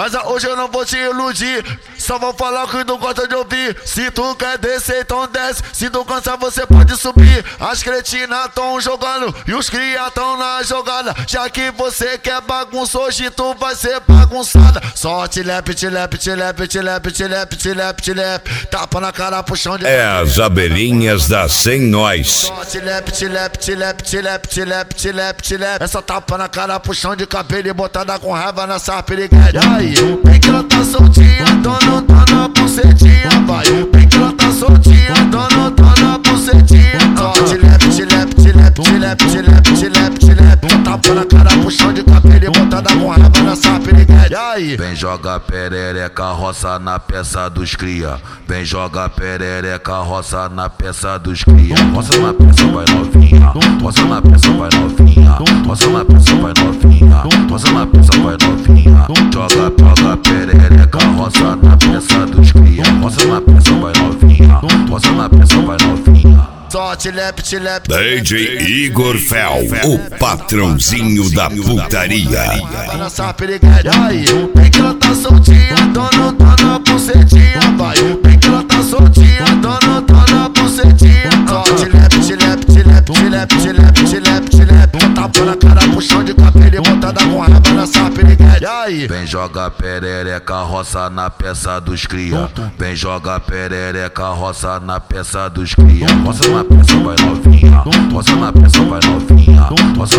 Mas hoje eu não vou te iludir, só vou falar o que tu gosta de ouvir. Se tu quer descer, então desce. Se tu cansar, você pode subir. As cretinas tão jogando e os cria tão na jogada. Já que você quer bagunça, hoje tu vai ser bagunçada. Só te-lep, te-lep, te-lep, te-lep, te-lep, te-lep, te-lep. Tapa na cara, puxão de... É as abelhinhas da Sem Nós. Só te-lep, te-lep, te-lep, te-lep, te-lep, te-lep, te-lep. Essa tapa na cara, puxão de cabelo e botada com raiva nessa piriguete. Aí, vem que ela tá soltinha, dono, dona, bucetinha. Vai, vem que ela tá soltinha, dono, dona, bucetinha. Só te-lep, te-lep, te-lep, te-lep, te-lep, te-lep, te-lep. Tapa na cara, puxão de cabelo e botada com raiva nessa piriguete. Aí, vem joga perereca, roça na peça dos cria. Vem joga perereca, roça na peça dos cria. Roça na peça, vai novinha. Roça na peça, vai novinha. Roça na peça, vai novinha. Roça na peça, vai novinha. Joga perereca, roça na peça dos cria. Roça na peça, vai novinha. Roça na peça, vai novinha. só te-lep, te-lep. DJ Igor Fel, o patrãozinho da putaria. Nessa piriguete. Aí, vem que ela tá soltinha, dono, dona, bucetinha. Vai, vem que ela tá soltinha, dono, dona, bucetinha. Só te-lep, te-lep, te-lep, te-lep, te-lep, te-lep, te-lep. Tapa na cara, puxão de cabelo e botada com raiva nessa piriguete. Aí, vem joga perereca, roça na peça dos cria. Vem joga perereca, roça na peça dos cria. Roça na peça, vai novinha. Roça na peça, vai novinha. Roça